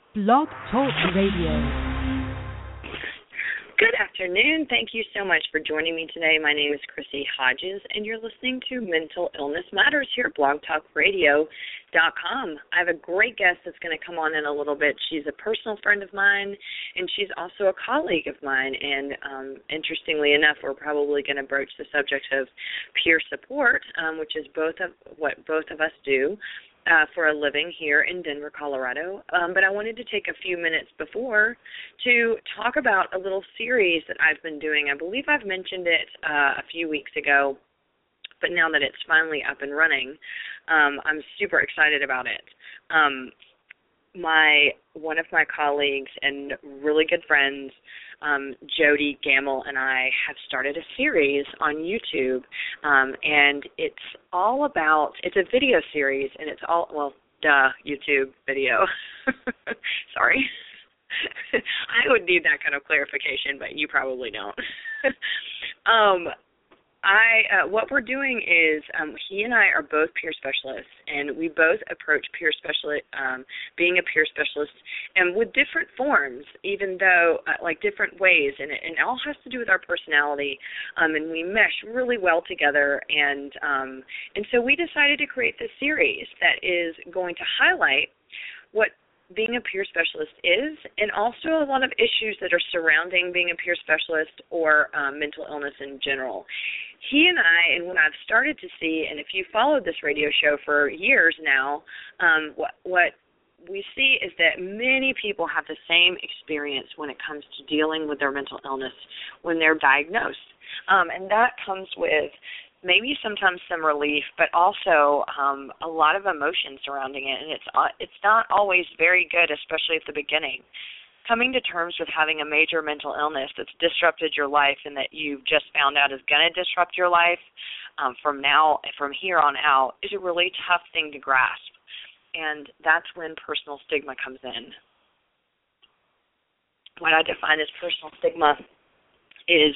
Blog Talk Radio. Good afternoon. Thank you so much for joining me today. My name is Chrissy Hodges, and you're listening to Mental Illness Matters here at blogtalkradio.com. I have a great guest that's going to come on in a little bit. She's a personal friend of mine, and she's also a colleague of mine. And interestingly enough, we're probably going to broach the subject of peer support, which is what both of us do for a living here in Denver, Colorado. But I wanted to take a few minutes before to talk about a little series that I've been doing. I believe I've mentioned it a few weeks ago, but now that it's finally up and running, I'm super excited about it. One of my colleagues and really good friends, Jody Gamble, and I have started a series on YouTube, and it's a video series, and it's all, YouTube video. Sorry. I would need that kind of clarification, but you probably don't. What we're doing is he and I are both peer specialists, and we both approach being a peer specialist, and with different forms, even though different ways, and it all has to do with our personality, and we mesh really well together, and so we decided to create this series that is going to highlight what being a peer specialist is, and also a lot of issues that are surrounding being a peer specialist or mental illness in general. He and I, and when I've started to see, and if you followed this radio show for years now, what we see is that many people have the same experience when it comes to dealing with their mental illness when they're diagnosed. And that comes with maybe sometimes some relief, but also a lot of emotion surrounding it, and it's not always very good, especially at the beginning. Coming to terms with having a major mental illness that's disrupted your life and that you've just found out is going to disrupt your life from here on out is a really tough thing to grasp, and that's when personal stigma comes in. What I define as personal stigma is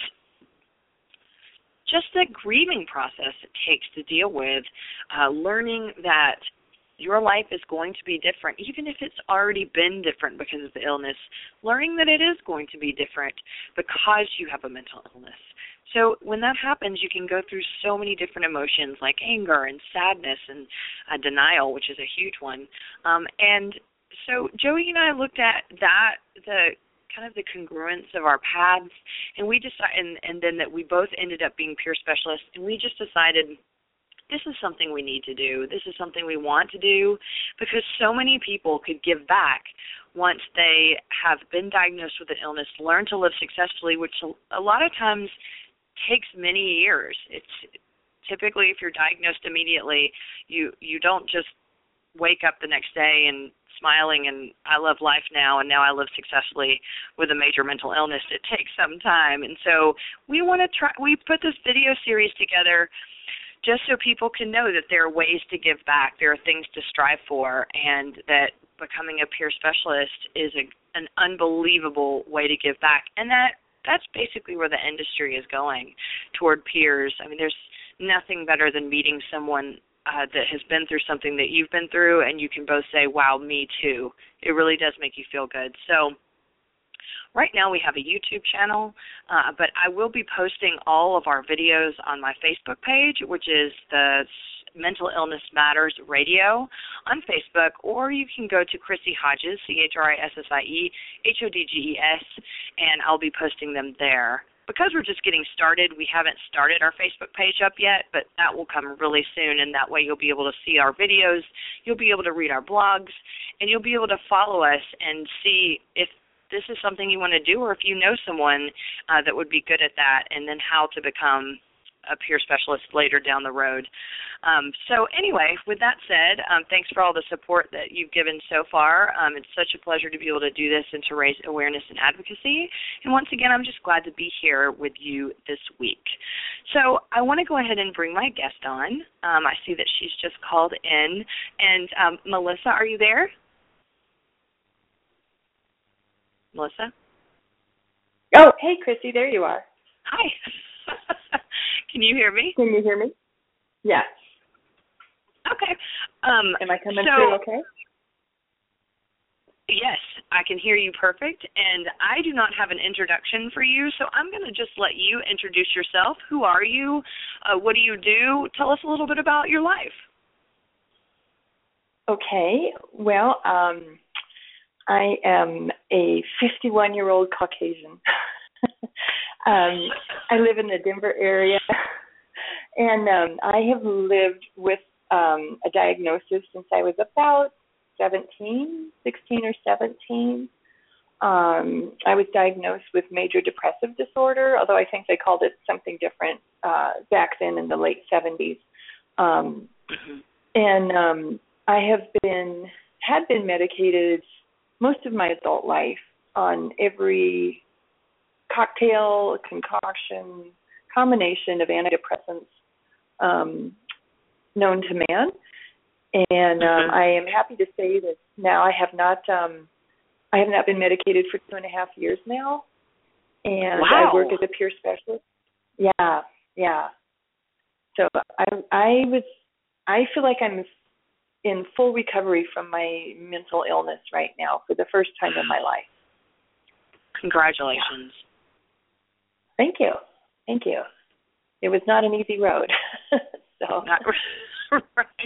just the grieving process it takes to deal with learning that your life is going to be different, even if it's already been different because of the illness, learning that it is going to be different because you have a mental illness. So when that happens, you can go through so many different emotions like anger and sadness and denial, which is a huge one. And so Joey and I looked at that, the congruence of our paths, and we decided, and then that we both ended up being peer specialists, and we just decided this is something we need to do. This is something we want to do because so many people could give back once they have been diagnosed with an illness, learn to live successfully, which a lot of times takes many years. It's typically, if you're diagnosed immediately, you don't just wake up the next day and smiling and I love life now and now I live successfully with a major mental illness. It takes some time. And so we put this video series together just so people can know that there are ways to give back, there are things to strive for, and that becoming a peer specialist is an unbelievable way to give back. And that's basically where the industry is going, toward peers. I mean, there's nothing better than meeting someone that has been through something that you've been through, and you can both say, wow, me too. It really does make you feel good. So right now we have a YouTube channel, but I will be posting all of our videos on my Facebook page, which is the Mental Illness Matters Radio on Facebook, or you can go to Chrissy Hodges, ChrissieHodges, and I'll be posting them there. Because we're just getting started, we haven't started our Facebook page up yet, but that will come really soon, and that way you'll be able to see our videos, you'll be able to read our blogs, and you'll be able to follow us and see if this is something you want to do or if you know someone that would be good at that, and then how to become a peer specialist later down the road. So anyway, with that said, thanks for all the support that you've given so far. It's such a pleasure to be able to do this and to raise awareness and advocacy. And once again, I'm just glad to be here with you this week. So I want to go ahead and bring my guest on. I see that she's just called in. And Melissa, are you there? Melissa? Oh, hey, Chrissy, there you are. Hi. Can you hear me? Can you hear me? Yes. Okay. Am I coming through okay? Yes. I can hear you perfect, and I do not have an introduction for you, so I'm going to just let you introduce yourself. Who are you? What do you do? Tell us a little bit about your life. Okay. Well, I am a 51-year-old Caucasian. I live in the Denver area, and I have lived with a diagnosis since I was about 16 or 17. I was diagnosed with major depressive disorder, although I think they called it something different back then in the late 70s. And I had been medicated most of my adult life on every cocktail, concoction, combination of antidepressants known to man. And I am happy to say that now I have not been medicated for 2.5 years now, and wow. I work as a peer specialist. Yeah. So I feel like I'm in full recovery from my mental illness right now for the first time in my life. Congratulations. Yeah. Thank you. It was not an easy road. So. Not right.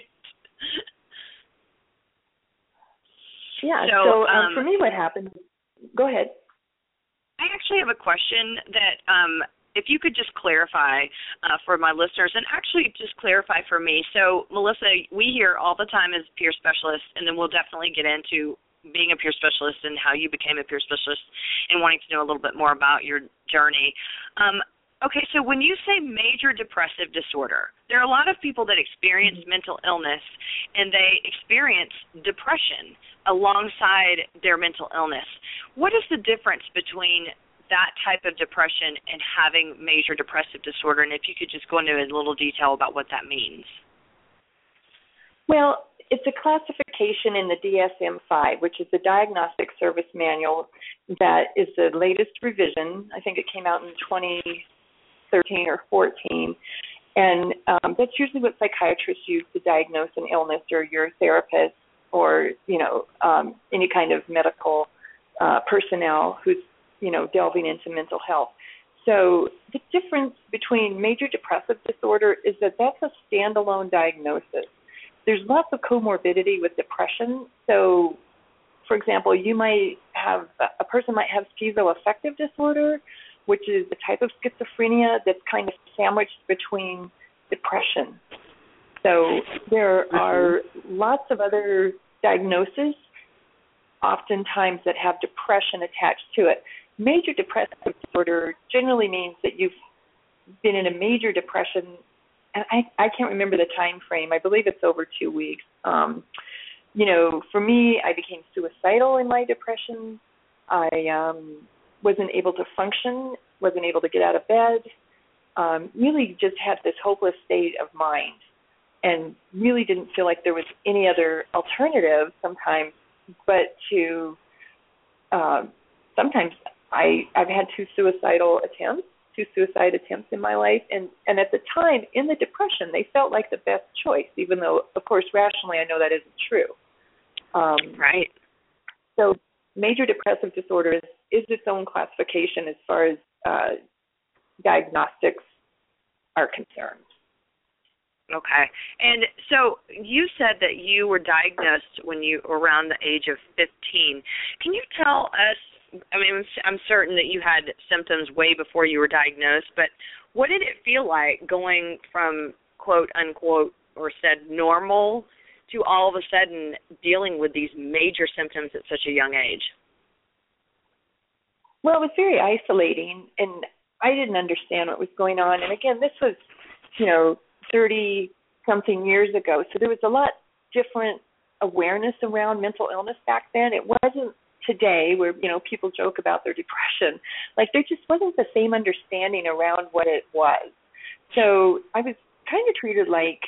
Yeah, so for me what happened, go ahead. I actually have a question that if you could just clarify for my listeners, and actually just clarify for me. So, Melissa, we hear all the time as peer specialists, and then we'll definitely get into being a peer specialist and how you became a peer specialist and wanting to know a little bit more about your journey. Okay, so when you say major depressive disorder, there are a lot of people that experience mental illness, and they experience depression alongside their mental illness. What is the difference between that type of depression and having major depressive disorder? And if you could just go into a little detail about what that means. Well, it's a classification in the DSM-5, which is the Diagnostic Service Manual that is the latest revision. I think it came out in 2013 or 14. And that's usually what psychiatrists use to diagnose an illness, or your therapist, or, any kind of medical personnel who's, delving into mental health. So the difference between major depressive disorder is that that's a standalone diagnosis. There's lots of comorbidity with depression. So, for example, a person might have schizoaffective disorder, which is a type of schizophrenia that's kind of sandwiched between depression. So there are lots of other diagnoses, oftentimes, that have depression attached to it. Major depressive disorder generally means that you've been in a major depression, and I can't remember the time frame. I believe it's over 2 weeks. For me, I became suicidal in my depression. I wasn't able to function, wasn't able to get out of bed, really just had this hopeless state of mind, and really didn't feel like there was any other alternative sometimes but to sometimes I've had two suicide attempts in my life, and at the time, in the depression, they felt like the best choice, even though, of course, rationally I know that isn't true. Right. So major depressive disorder is its own classification as far as diagnostics are concerned. Okay. And so you said that you were diagnosed when you were around the age of 15. Can you tell us, I'm certain that you had symptoms way before you were diagnosed, but what did it feel like going from, quote, unquote, or said normal to all of a sudden dealing with these major symptoms at such a young age? Well, it was very isolating, and I didn't understand what was going on. And again, this was, 30-something years ago, so there was a lot different awareness around mental illness back then. It wasn't today where, people joke about their depression. Like, there just wasn't the same understanding around what it was. So I was kind of treated like,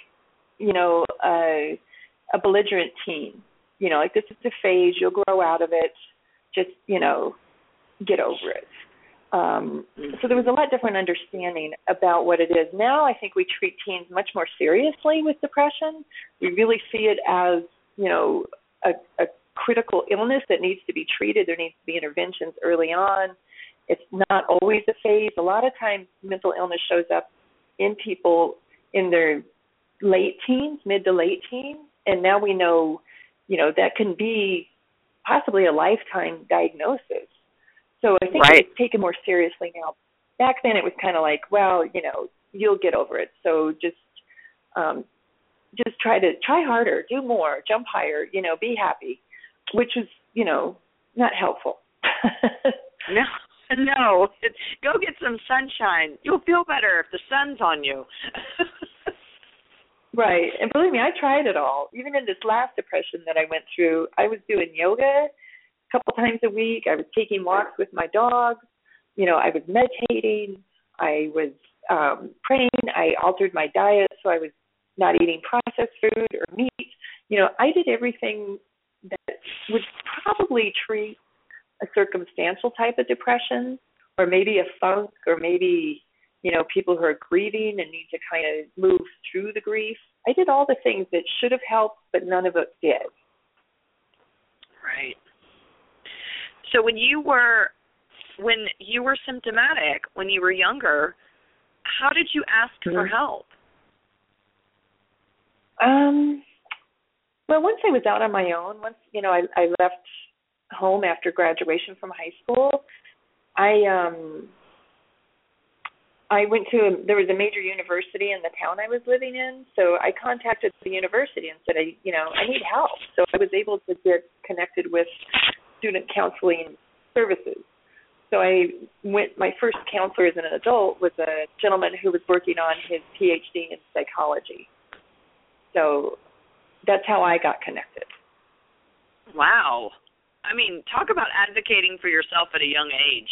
a belligerent teen. Like, this is a phase, you'll grow out of it, just, get over it. So there was a lot different understanding about what it is. Now I think we treat teens much more seriously with depression. We really see it as, a critical illness that needs to be treated. There needs to be interventions early on. It's not always a phase. A lot of times mental illness shows up in people in their late teens, mid to late teens, and now we know, that can be possibly a lifetime diagnosis. So I think it's taken more seriously now. Back then it was kind of like, well, you'll get over it. So just try harder, do more, jump higher, be happy, which is, not helpful. No. Go get some sunshine. You'll feel better if the sun's on you. Right. And believe me, I tried it all. Even in this last depression that I went through, I was doing yoga a couple times a week. I was taking walks with my dog. I was meditating. I was praying. I altered my diet so I was not eating processed food or meat. I did everything that would probably treat a circumstantial type of depression, or maybe a funk, or maybe, people who are grieving and need to kind of move through the grief. I did all the things that should have helped, but none of it did. Right. So when you were symptomatic, when you were younger, how did you ask for help? Well, once I was out on my own, I left home after graduation from high school, I went there was a major university in the town I was living in, so I contacted the university and said, I need help. So I was able to get connected with student counseling services. So my first counselor as an adult was a gentleman who was working on his PhD in psychology. So that's how I got connected. Wow. I mean, talk about advocating for yourself at a young age.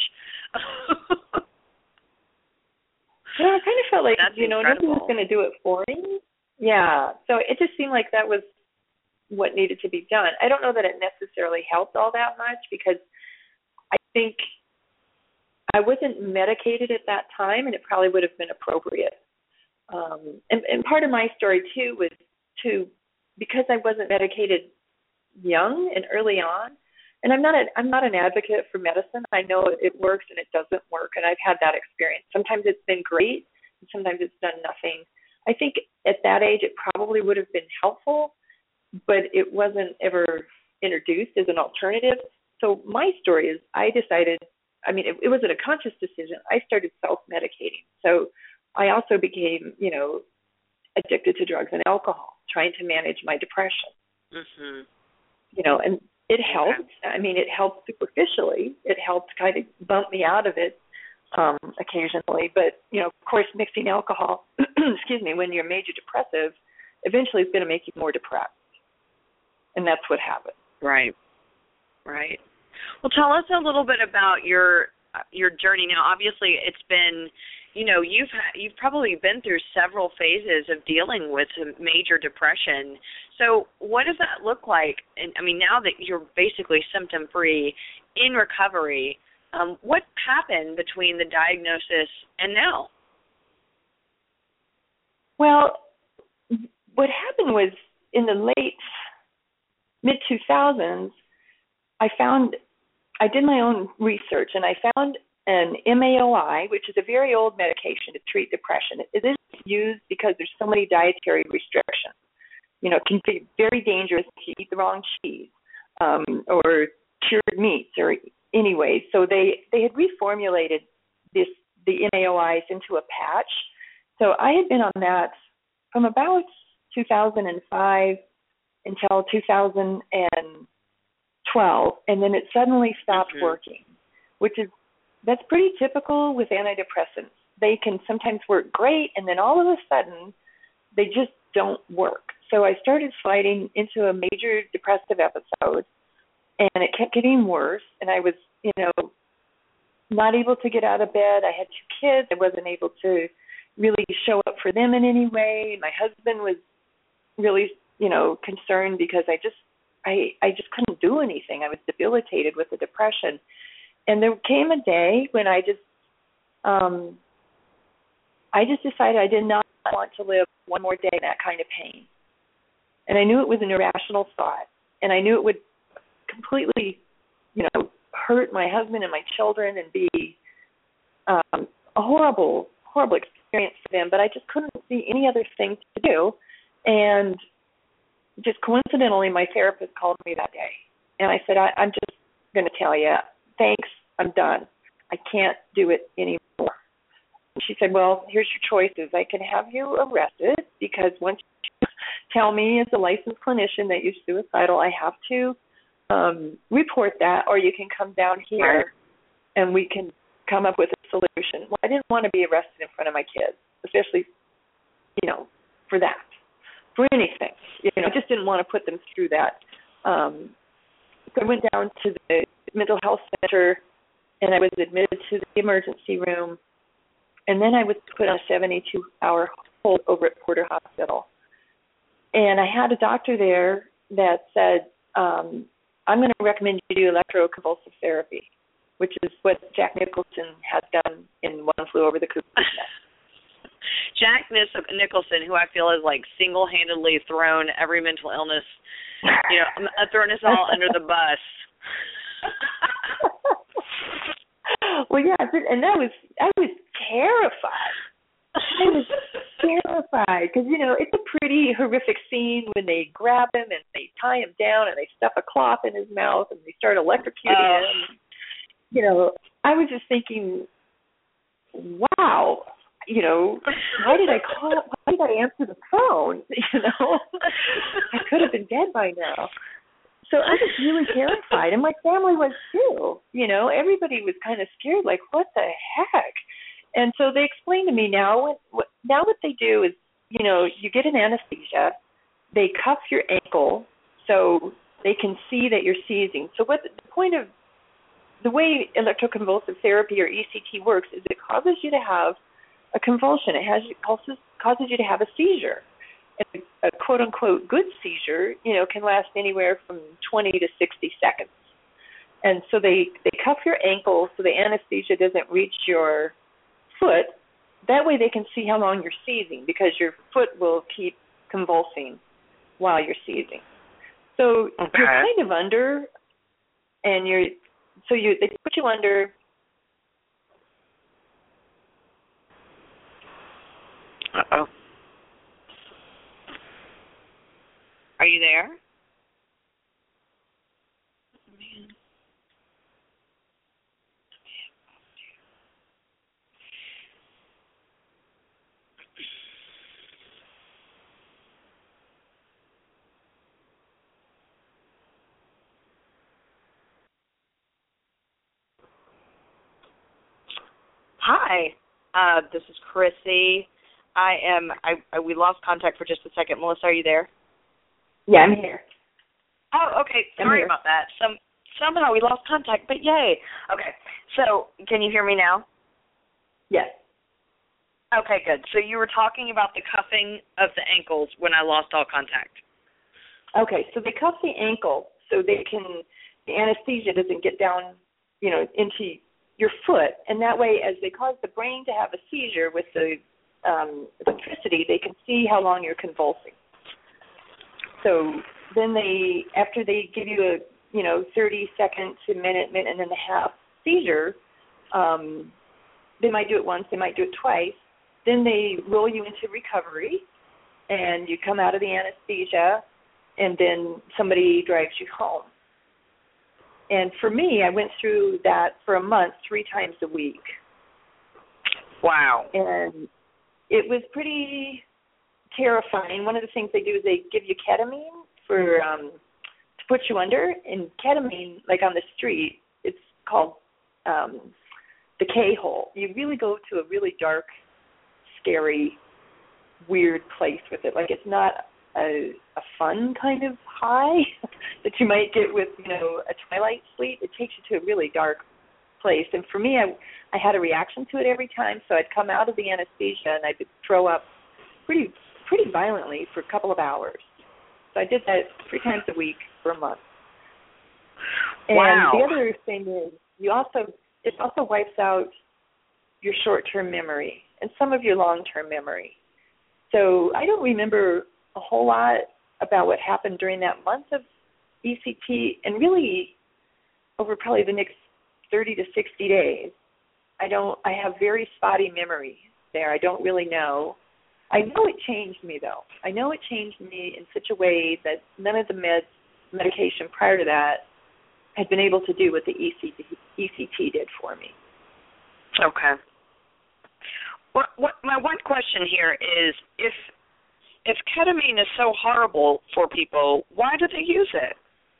Yeah, I kind of felt like, incredible. Nobody was going to do it for me. Yeah, so it just seemed like that was what needed to be done. I don't know that it necessarily helped all that much, because I think I wasn't medicated at that time, and it probably would have been appropriate. And part of my story, too, was because I wasn't medicated young and early on, and I'm not an advocate for medicine. I know it works and it doesn't work, and I've had that experience. Sometimes it's been great, and sometimes it's done nothing. I think at that age it probably would have been helpful, but it wasn't ever introduced as an alternative. So my story is I decided, it wasn't a conscious decision. I started self-medicating. So I also became, addicted to drugs and alcohol, trying to manage my depression. Mm-hmm. And it helped. It helped superficially. It helped kind of bump me out of it occasionally. But, of course, mixing alcohol, when you're major depressive, eventually it's going to make you more depressed. And that's what happened. Right. Well, tell us a little bit about your journey. Now, obviously, it's been, you've probably been through several phases of dealing with major depression. So what does that look like? And now that you're basically symptom-free in recovery, what happened between the diagnosis and now? Well, what happened was in the mid-2000s, I did my own research, and I found an MAOI, which is a very old medication to treat depression. It is used because there's so many dietary restrictions. It can be very dangerous if you eat the wrong cheese or cured meats or anyway. So they had reformulated the MAOIs into a patch. So I had been on that from about 2005 until 2012, and then it suddenly stopped working, that's pretty typical with antidepressants. They can sometimes work great, and then all of a sudden, they just don't work. So I started sliding into a major depressive episode, and it kept getting worse, and I was, not able to get out of bed. I had 2 kids. I wasn't able to really show up for them in any way. My husband was really, concerned because I just couldn't do anything. I was debilitated with the depression. And there came a day when I just decided I did not want to live one more day in that kind of pain. And I knew it was an irrational thought, and I knew it would completely, hurt my husband and my children and be a horrible experience for them. But I just couldn't see any other thing to do. And just coincidentally, my therapist called me that day. And I said, I'm just going to tell you, thanks, I'm done. I can't do it anymore. She said, well, here's your choices. I can have you arrested because once you tell me as a licensed clinician that you're suicidal, I have to report that, or you can come down here and we can come up with a solution. Well, I didn't want to be arrested in front of my kids, especially, for that, for anything. I just didn't want to put them through that. So I went down to the mental health center, and I was admitted to the emergency room, and then I was put on a 72-hour hold over at Porter Hospital. And I had a doctor there that said, I'm going to recommend you do electroconvulsive therapy, which is what Jack Nicholson has done in One Flew Over the Cuckoo's Nest. Jack Nicholson, who I feel has single-handedly thrown every mental illness, thrown us all under the bus. Well, yeah, and I was terrified. I was terrified because, it's a pretty horrific scene when they grab him and they tie him down and they stuff a cloth in his mouth and they start electrocuting him. I was just thinking, wow, why did I call? Why did I answer the phone? I could have been dead by now. So I was really terrified, and my family was too. Everybody was kind of scared, like, what the heck? And so they explained to me now what they do is, you get an anesthesia, they cuff your ankle so they can see that you're seizing. So what the point of the way electroconvulsive therapy or ECT works is it causes you to have a convulsion. It causes you to have a seizure. And a quote-unquote good seizure, can last anywhere from 20 to 60 seconds. And so they cuff your ankle so the anesthesia doesn't reach your foot. That way they can see how long you're seizing because your foot will keep convulsing while you're seizing. So you're kind of under, and they put you under. Uh-oh. Are you there? Hi, this is Chrissy. We lost contact for just a second. Melissa, are you there? Yeah, I'm here. Oh, okay. Sorry about that. Somehow we lost contact, but yay. Okay. So, can you hear me now? Yes. Okay, good. So you were talking about the cuffing of the ankles when I lost all contact. Okay, so they cuff the ankle so the anesthesia doesn't get down, into your foot, and that way, as they cause the brain to have a seizure with the electricity, they can see how long you're convulsing. So then after they give you a 30-second to minute and a half seizure, they might do it once, they might do it twice. Then they roll you into recovery, and you come out of the anesthesia, and then somebody drives you home. And for me, I went through that for a month, 3 times a week. Wow. And it was pretty terrifying. One of the things they do is they give you ketamine to put you under. And ketamine, like on the street, it's called the K-hole. You really go to a really dark, scary, weird place with it. Like it's not a fun kind of high that you might get with, a twilight sleep. It takes you to a really dark place. And for me, I had a reaction to it every time. So I'd come out of the anesthesia and I'd throw up pretty violently for a couple of hours. So I did that 3 times a week for a month. And wow. The other thing is it also wipes out your short-term memory and some of your long-term memory. So I don't remember a whole lot about what happened during that month of ECT, and really over probably the next 30 to 60 days, I have very spotty memory there. I don't really know. I know it changed me, though. I know it changed me in such a way that none of the medication prior to that had been able to do what the ECT did for me. Okay. What my one question here is, if ketamine is so horrible for people, why do they use it?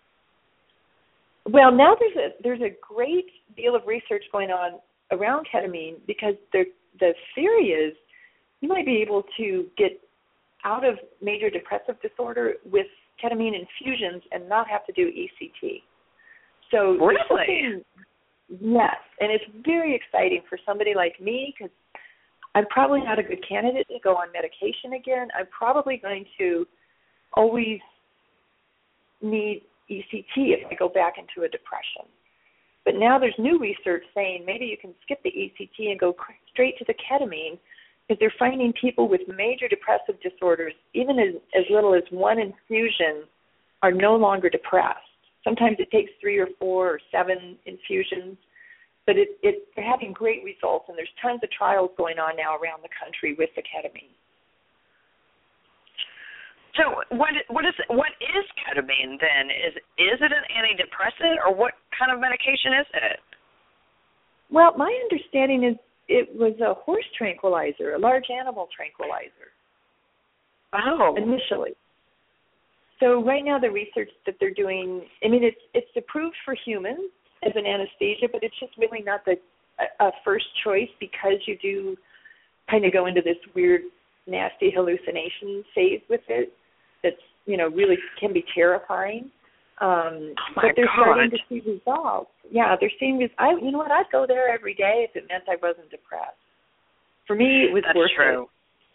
Well, now there's a great deal of research going on around ketamine, because the theory is you might be able to get out of major depressive disorder with ketamine infusions and not have to do ECT. So really? Yes, and it's very exciting for somebody like me, because I'm probably not a good candidate to go on medication again. I'm probably going to always need ECT if I go back into a depression. But now there's new research saying maybe you can skip the ECT and go straight to the ketamine, because they're finding people with major depressive disorders, even as little as one infusion, are no longer depressed. Sometimes it takes 3 or 4 or 7 infusions, but they're having great results, and there's tons of trials going on now around the country with the ketamine. So what is ketamine then? Is it an antidepressant, or what kind of medication is it? Well, my understanding is it was a horse tranquilizer, a large animal tranquilizer. Oh. Initially. So right now the research that they're doing, I mean, it's approved for humans as an anesthesia, but it's just really not a first choice, because you do kind of go into this weird, nasty hallucination phase with it that's, really can be terrifying. But they're starting to see results. Yeah, they're seeing this. You know what? I'd go there every day if it meant I wasn't depressed. For me, it was worth it.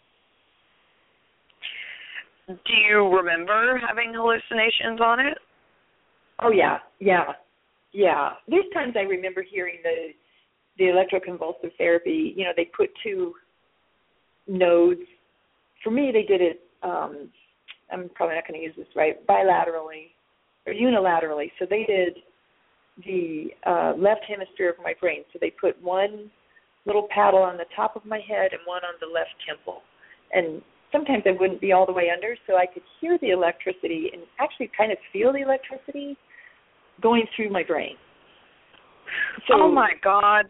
Do you remember having hallucinations on it? Oh, yeah. There's times I remember hearing the electroconvulsive therapy. They put 2 nodes. For me, they did it, I'm probably not going to use this right, bilaterally or unilaterally. So they did the left hemisphere of my brain. So they put one little paddle on the top of my head and one on the left temple. And sometimes I wouldn't be all the way under, so I could hear the electricity and actually kind of feel the electricity going through my brain. So, oh, my God.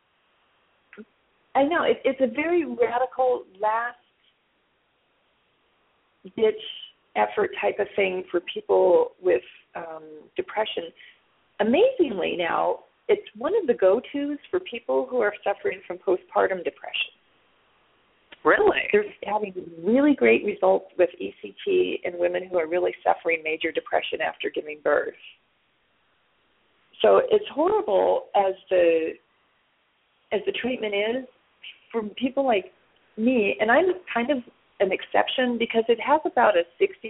I know. It's a very radical last-ditch effort type of thing for people with depression. Amazingly now, it's one of the go-tos for people who are suffering from postpartum depression. Really? They're having really great results with ECT in women who are really suffering major depression after giving birth. So it's horrible as the treatment is for people like me, and I'm kind of an exception because it has about a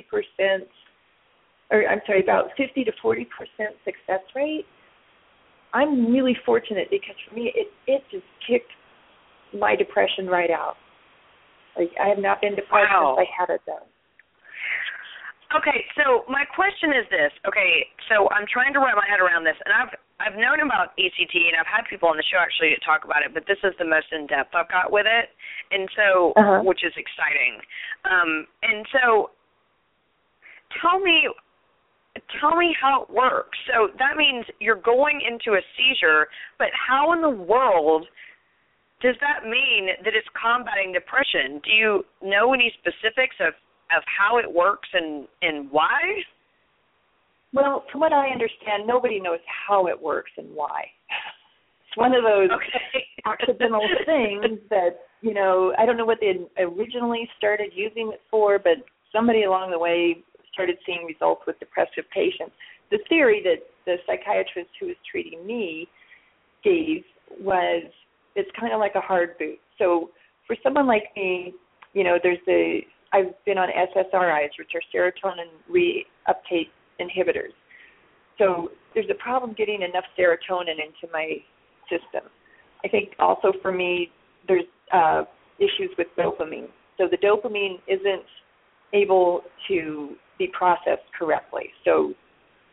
50 to 40% success rate. I'm really fortunate because for me, it just kicked my depression right out. Like, I have not been depressed since I had it done. Okay, so my question is this. Okay, so I'm trying to wrap my head around this, and I've known about ECT, and I've had people on the show actually to talk about it, but this is the most in-depth I've got with it, and so, which is exciting. And so tell me how it works. So that means you're going into a seizure, but how in the world does that mean that it's combating depression? Do you know any specifics of how it works and why? Well, from what I understand, nobody knows how it works and why. It's one of those accidental things that, I don't know what they originally started using it for, but somebody along the way started seeing results with depressive patients. The theory that the psychiatrist who was treating me gave was it's kind of like a hard boot. So for someone like me, I've been on SSRIs, which are serotonin reuptake inhibitors. So there's a problem getting enough serotonin into my system. I think also for me, there's issues with dopamine. So the dopamine isn't able to be processed correctly. So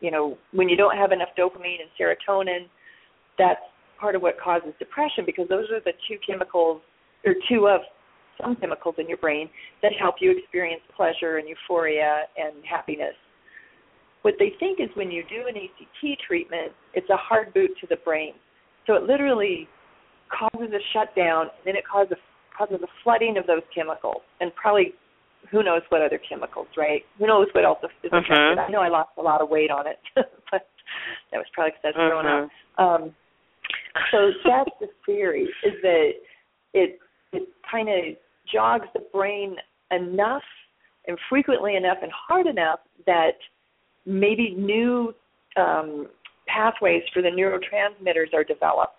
when you don't have enough dopamine and serotonin, that's part of what causes depression, because those are the two chemicals, or two of some chemicals in your brain that help you experience pleasure and euphoria and happiness. What they think is when you do an ACT treatment, it's a hard boot to the brain. So it literally causes a shutdown, and then it causes a flooding of those chemicals, and probably who knows what other chemicals, right? Who knows what else is affected. I know I lost a lot of weight on it, but that was probably because I was thrown up. So that's the theory, is that it kind of jogs the brain enough and frequently enough and hard enough that maybe new pathways for the neurotransmitters are developed.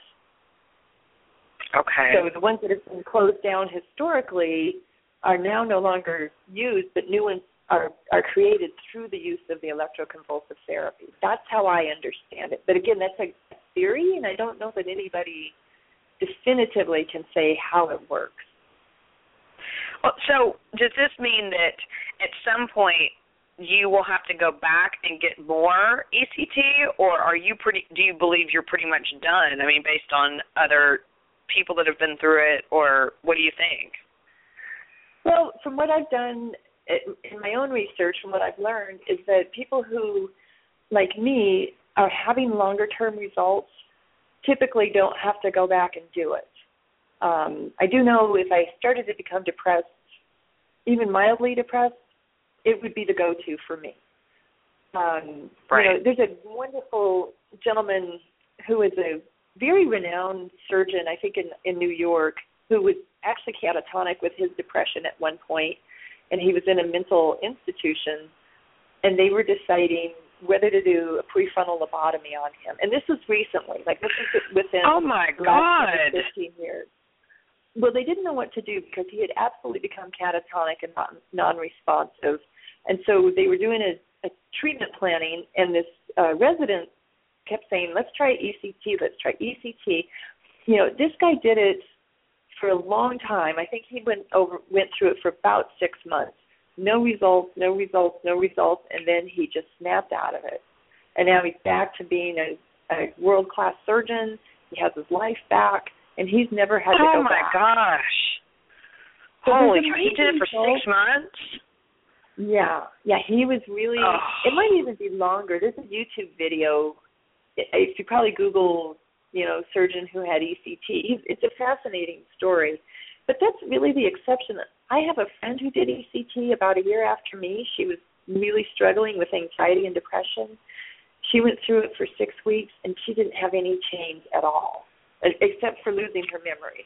Okay. So the ones that have been closed down historically are now no longer used, but new ones are created through the use of the electroconvulsive therapy. That's how I understand it. But again, that's a theory, and I don't know that anybody definitively can say how it works. Well, so does this mean that at some point you will have to go back and get more ECT, or do you believe you're pretty much done? I mean, based on other people that have been through it, or what do you think? Well, from what I've done in my own research, from what I've learned, is that people who, like me, are having longer-term results typically don't have to go back and do it. I do know if I started to become depressed, even mildly depressed, it would be the go-to for me. Right. There's a wonderful gentleman who is a very renowned surgeon, I think in New York, who was actually catatonic with his depression at one point, and he was in a mental institution, and they were deciding whether to do a prefrontal lobotomy on him. And this was recently, this was within the last 15 years. Well, they didn't know what to do because he had absolutely become catatonic and non-responsive. And so they were doing a treatment planning, and this resident kept saying, let's try ECT, let's try ECT. This guy did it for a long time. I think he went through it for about 6 months. No results, and then he just snapped out of it. And now he's back to being a world-class surgeon. He has his life back, and he's never had to go back. Oh, my gosh. So holy cow, he did it for 6 months? Yeah, he was really, it might even be longer. There's a YouTube video. If you probably Google, surgeon who had ECT, it's a fascinating story. But that's really the exception. I have a friend who did ECT about a year after me. She was really struggling with anxiety and depression. She went through it for 6 weeks, and she didn't have any change at all, except for losing her memory.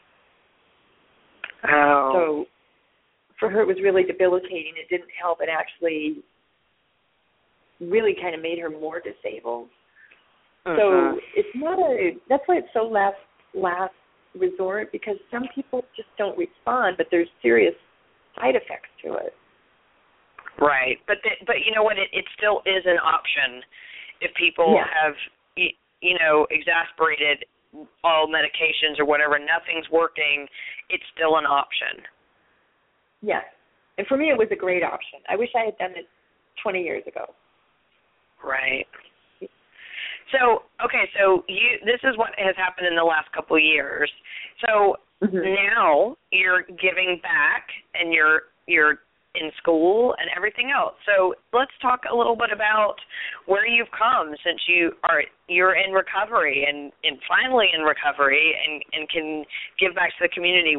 Oh. So for her, it was really debilitating. It didn't help. It actually really kind of made her more disabled. So it's not that's why it's so last resort, because some people just don't respond, but there's serious side effects to it. Right, but you know what? It still is an option if people have exasperated all medications or whatever. Nothing's working. It's still an option. Yes, and for me, it was a great option. I wish I had done it 20 years ago. Right. So this is what has happened in the last couple of years. So now you're giving back, and you're in school and everything else. So let's talk a little bit about where you've come since you're in recovery and finally in recovery and can give back to the community.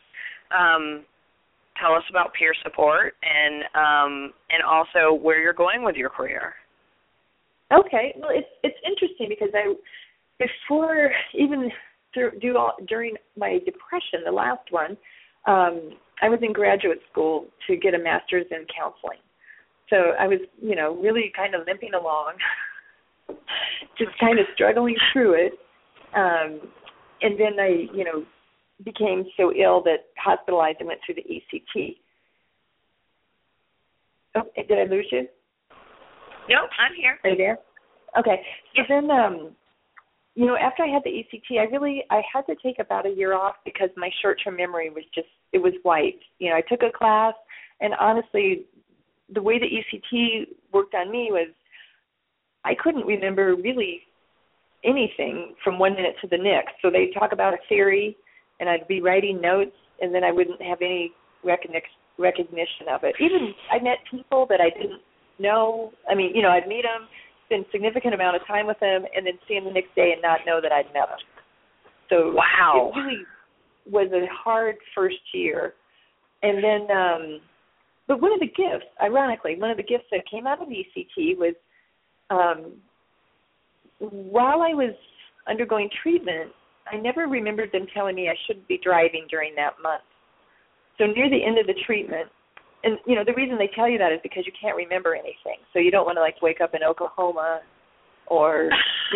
Tell us about peer support and also where you're going with your career. Okay, well, it's interesting because during my depression, the last one, I was in graduate school to get a master's in counseling. So I was, really kind of limping along, just kind of struggling through it. And then I, became so ill that hospitalized and went through the ECT. Oh, did I lose you? Nope, I'm here. Are you there? Okay. So then, after I had the ECT, I had to take about a year off because my short-term memory was it was wiped. I took a class, and honestly, the way the ECT worked on me was I couldn't remember really anything from 1 minute to the next. So they'd talk about a theory, and I'd be writing notes, and then I wouldn't have any recognition of it. Even I met people that I didn't know. I mean, I'd meet them, spend a significant amount of time with them, and then see them the next day and not know that I'd met them. So wow. It really was a hard first year. And then, but one of the gifts, ironically, that came out of ECT was while I was undergoing treatment, I never remembered them telling me I shouldn't be driving during that month. So near the end of the treatment, and, the reason they tell you that is because you can't remember anything. So you don't want to, wake up in Oklahoma or,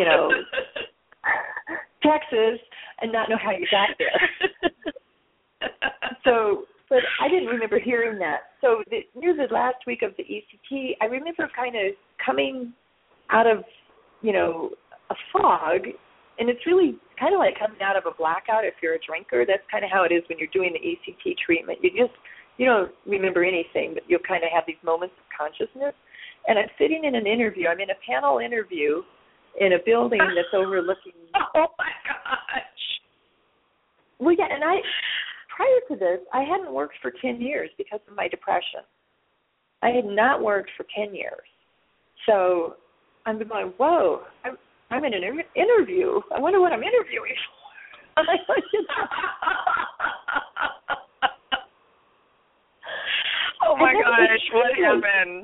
Texas and not know how you got there. But I didn't remember hearing that. So near the last week of the ECT, I remember kind of coming out of, a fog, and it's really kind of like coming out of a blackout if you're a drinker. That's kind of how it is when you're doing the ECT treatment. You don't remember anything, but you'll kind of have these moments of consciousness. And I'm sitting in an interview. I'm in a panel interview in a building that's overlooking. Oh, my gosh. Well, yeah, and prior to this, I hadn't worked for 10 years because of my depression. I had not worked for 10 years. So I'm going, whoa, I'm in an interview. I wonder what I'm interviewing for. Oh, my gosh, what happened?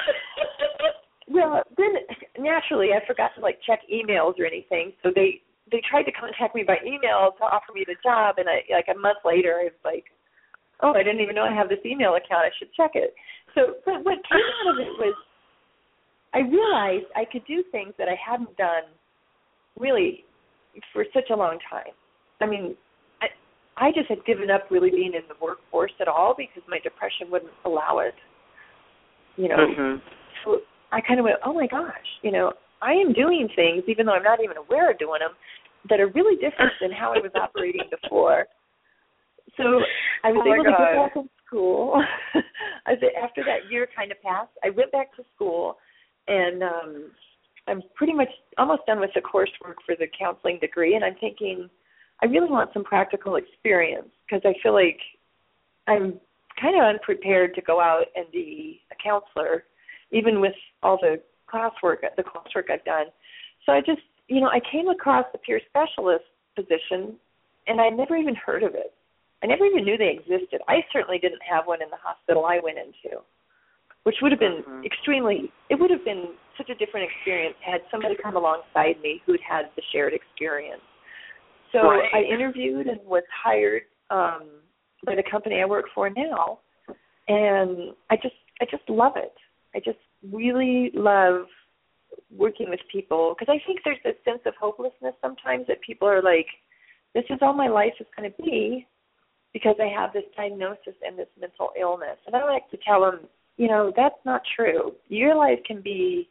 Well, then naturally I forgot to check emails or anything. So they tried to contact me by email to offer me the job, and a month later I was like, oh, I didn't even know I have this email account. I should check it. So, but what came out of it was I realized I could do things that I hadn't done really for such a long time. I mean, I just had given up really being in the workforce at all because my depression wouldn't allow it. Mm-hmm. So I kind of went, oh my gosh, I am doing things, even though I'm not even aware of doing them, that are really different than how I was operating before. So I was able to get back in school. After that year kind of passed, I went back to school, and I'm pretty much almost done with the coursework for the counseling degree, and I'm thinking I really want some practical experience because I feel like I'm kind of unprepared to go out and be a counselor, even with all the coursework I've done. So I just, I came across the peer specialist position, and I never even heard of it. I never even knew they existed. I certainly didn't have one in the hospital I went into, which would have been it would have been such a different experience had somebody come alongside me who'd had the shared experience. So I interviewed and was hired by the company I work for now, and I just love it. I just really love working with people because I think there's this sense of hopelessness sometimes that people are like, this is all my life is going to be because I have this diagnosis and this mental illness. And I like to tell them, that's not true. Your life can be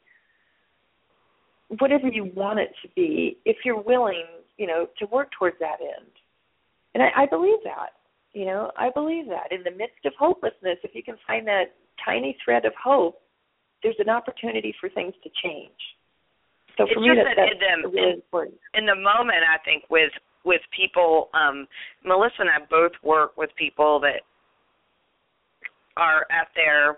whatever you want it to be if you're willing, to work towards that end. And I believe that. I believe that. In the midst of hopelessness, if you can find that tiny thread of hope, there's an opportunity for things to change. So for me, that's really important. In the moment, I think, with people, Melissa and I both work with people that are at their,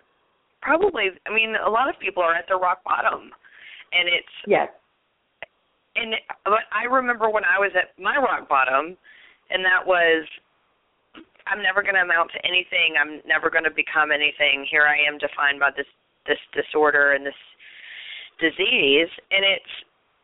a lot of people are at their rock bottom. And it's... Yes. But I remember when I was at my rock bottom, and that was, I'm never going to amount to anything. I'm never going to become anything. Here I am defined by this disorder and this disease. And it's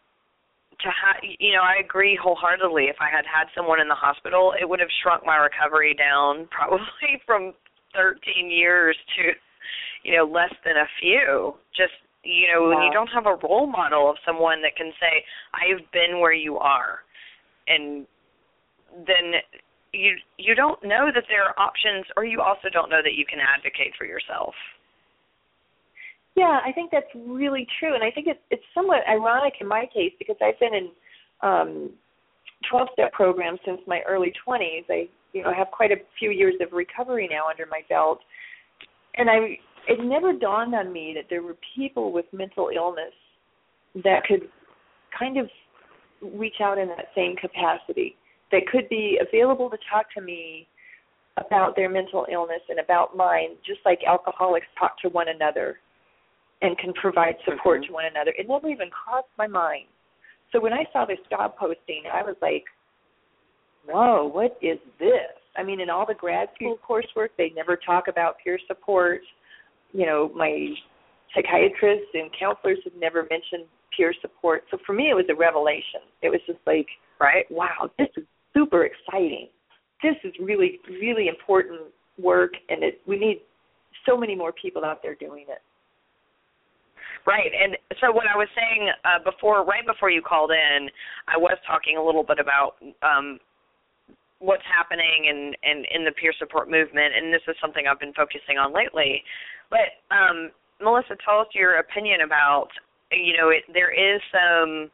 I agree wholeheartedly. If I had someone in the hospital, it would have shrunk my recovery down probably from 13 years to, less than a few. Just, when you don't have a role model of someone that can say, I've been where you are, and then you don't know that there are options, or you also don't know that you can advocate for yourself. Yeah, I think that's really true, and I think it's somewhat ironic in my case because I've been in 12-step programs since my early 20s. I have quite a few years of recovery now under my belt, and it never dawned on me that there were people with mental illness that could kind of reach out in that same capacity, that could be available to talk to me about their mental illness and about mine, just like alcoholics talk to one another and can provide support to one another. It never even crossed my mind. So when I saw this job posting, I was like, whoa, what is this? I mean, in all the grad school coursework, they never talk about peer support. You know, my psychiatrists and counselors have never mentioned peer support. So for me, it was a revelation. It was just like, wow, this is super exciting. This is really, really important work, and we need so many more people out there doing it. Right, and so what I was saying right before you called in, I was talking a little bit about what's happening in the peer support movement, and this is something I've been focusing on lately. But Melissa, tell us your opinion about, there is some,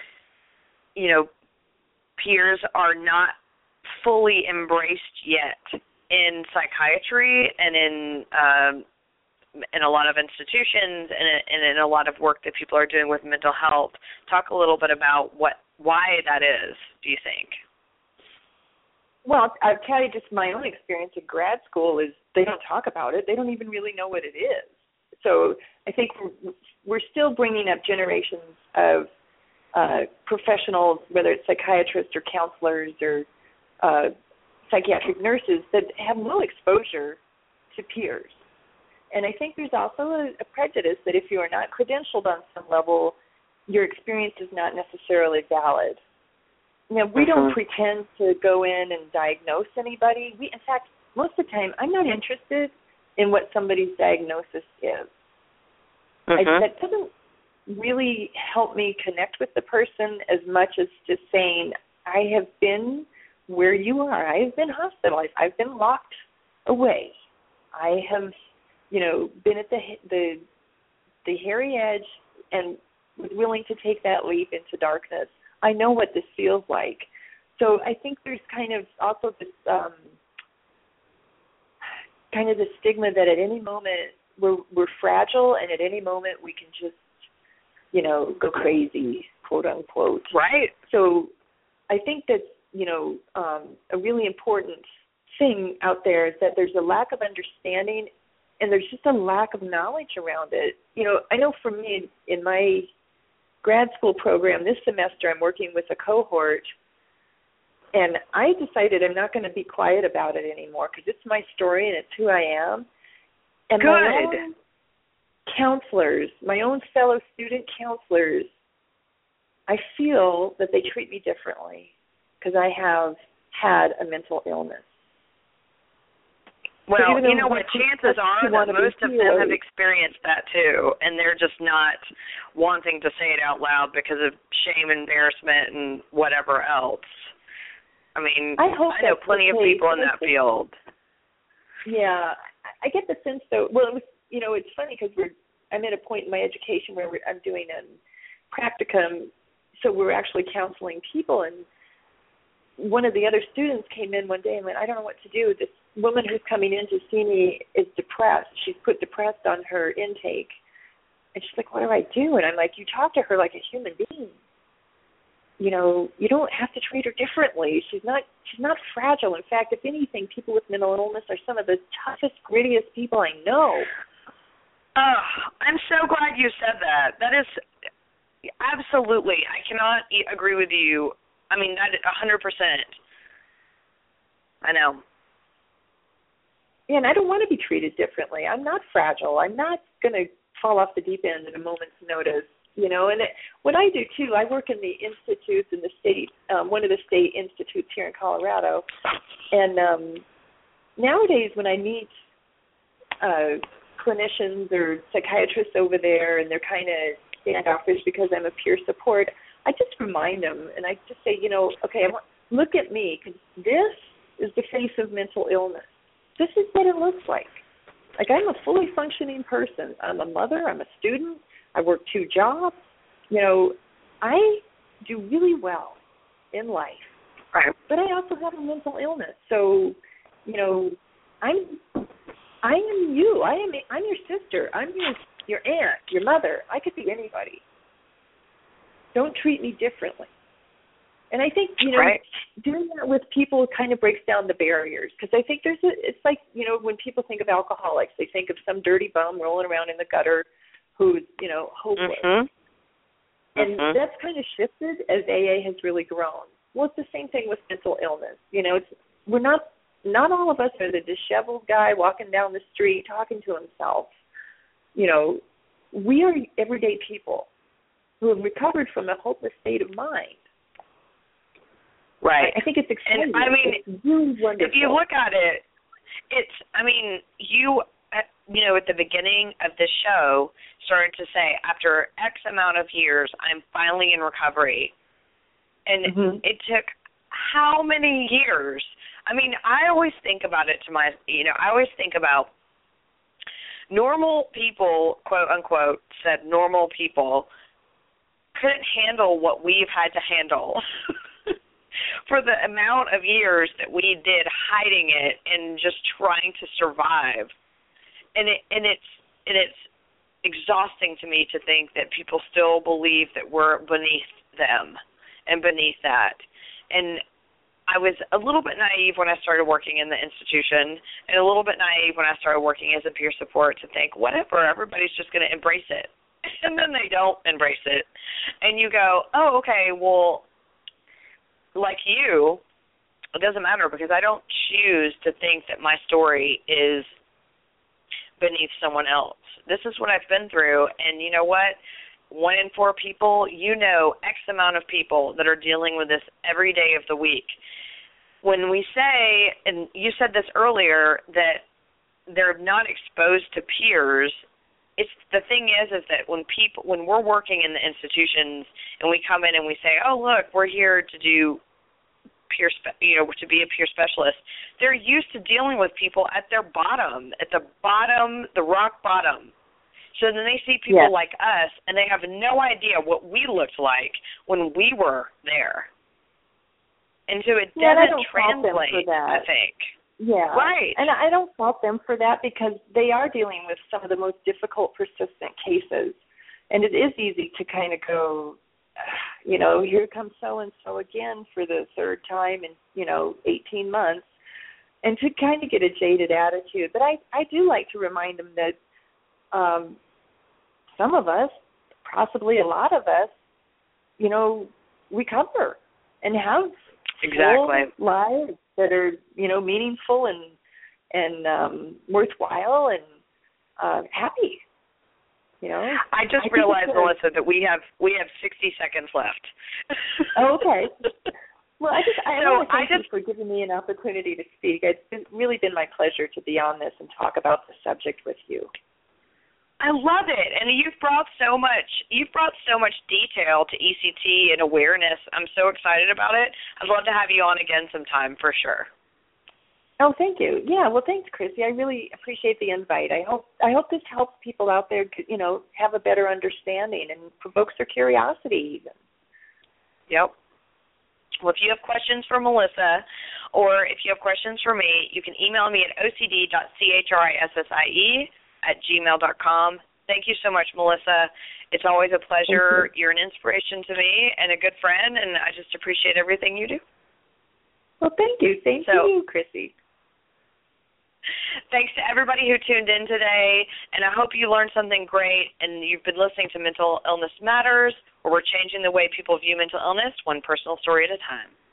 peers are not fully embraced yet in psychiatry and in a lot of institutions and in a lot of work that people are doing with mental health. Talk a little bit about why that is, do you think? Well, I'll tell you just my own experience in grad school is they don't talk about it. They don't even really know what it is. So I think we're still bringing up generations of professionals, whether it's psychiatrists or counselors or psychiatric nurses, that have no exposure to peers. And I think there's also a prejudice that if you are not credentialed on some level, your experience is not necessarily valid. We don't pretend to go in and diagnose anybody. In fact, most of the time, I'm not interested in what somebody's diagnosis is. That doesn't really help me connect with the person as much as just saying, I have been where you are. I have been hospitalized. I've been locked away. I have, been at the hairy edge and was willing to take that leap into darkness. I know what this feels like. So I think there's kind of also this kind of the stigma that at any moment we're fragile, and at any moment we can just, go crazy, quote unquote. Right. So I think that's, a really important thing out there is that there's a lack of understanding and there's just a lack of knowledge around it. I know for me in my grad school program this semester, I'm working with a cohort, and I decided I'm not going to be quiet about it anymore because it's my story and it's who I am. And my own counselors, my own fellow student counselors, I feel that they treat me differently because I have had a mental illness. Well, you know what, chances are that most of them have experienced that too, and they're just not wanting to say it out loud because of shame, embarrassment, and whatever else. I mean, I know plenty of people in that field. Yeah, I get the sense, though, well, it was, it's funny because I'm at a point in my education where I'm doing a practicum, so we're actually counseling people, and one of the other students came in one day and went, I don't know what to do. This woman who's coming in to see me is depressed. She's put depressed on her intake. And she's like, what do I do? And I'm like, you talk to her like a human being. You don't have to treat her differently. She's not fragile. In fact, if anything, people with mental illness are some of the toughest, grittiest people I know. I'm so glad you said that. That is absolutely, I cannot agree with you. I mean, that 100%. I know. And I don't want to be treated differently. I'm not fragile. I'm not going to fall off the deep end at a moment's notice, And what I do, too, I work in the institutes in the state, one of the state institutes here in Colorado. And nowadays when I meet clinicians or psychiatrists over there and they're kind of standoffish because I'm a peer support, I just remind them, and I just say, okay, look at me, because this is the face of mental illness. This is what it looks like. Like, I'm a fully functioning person. I'm a mother. I'm a student. I work 2 jobs. I do really well in life. Right. But I also have a mental illness. So, I am you. I'm your sister. I'm your aunt, your mother. I could be anybody. Don't treat me differently. And I think, right. doing that with people kind of breaks down the barriers, because I think it's like, when people think of alcoholics, they think of some dirty bum rolling around in the gutter who's, hopeless. Mm-hmm. And that's kind of shifted as AA has really grown. Well, it's the same thing with mental illness. We're not all of us are the disheveled guy walking down the street talking to himself. We are everyday people who have recovered from a hopeless state of mind. Right. I think it's exciting. And, it's really wonderful. If you look at it, you at the beginning of this show started to say, after X amount of years, I'm finally in recovery. And it took how many years? I always think about it I always think about normal people, quote unquote, said normal people couldn't handle what we've had to handle for the amount of years that we did hiding it and just trying to survive. And it's exhausting to me to think that people still believe that we're beneath them and beneath that. And I was a little bit naive when I started working in the institution, and a little bit naive when I started working as a peer support to think, whatever, everybody's just going to embrace it. And then they don't embrace it. And you go, oh, okay, well, like you, it doesn't matter, because I don't choose to think that my story is beneath someone else. This is what I've been through, and you know what? 1 in 4 people, X amount of people that are dealing with this every day of the week. When we say, and you said this earlier, that they're not exposed to peers, the thing is that when we're working in the institutions and we come in and we say, oh, look, we're here to do to be a peer specialist, they're used to dealing with people at their bottom, the rock bottom. So then they see people like us, and they have no idea what we looked like when we were there. And so it doesn't translate, I think. Yeah. Right. And I don't fault them for that, because they are dealing with some of the most difficult, persistent cases. And it is easy to kind of go, here comes so-and-so again for the third time in, 18 months, and to kind of get a jaded attitude. But I do like to remind them that some of us, possibly a lot of us, recover and have full lives that are, meaningful and worthwhile and happy. I just realized, Melissa, that we have 60 seconds left. Oh, okay. Well, I want to thank you for giving me an opportunity to speak. It's really been my pleasure to be on this and talk about the subject with you. I love it, and you've brought so much detail to ECT and awareness. I'm so excited about it. I'd love to have you on again sometime for sure. Oh, thank you. Yeah, well, thanks, Chrissy. I really appreciate the invite. I hope this helps people out there, have a better understanding and provokes their curiosity even. Yep. Well, if you have questions for Melissa, or if you have questions for me, you can email me at ocd.chrissie@gmail.com. Thank you so much, Melissa. It's always a pleasure. You're an inspiration to me and a good friend, and I just appreciate everything you do. Well, thank you. Thank you, Chrissy. Thanks to everybody who tuned in today, and I hope you learned something great, and you've been listening to Mental Illness Matters, where we're changing the way people view mental illness one personal story at a time.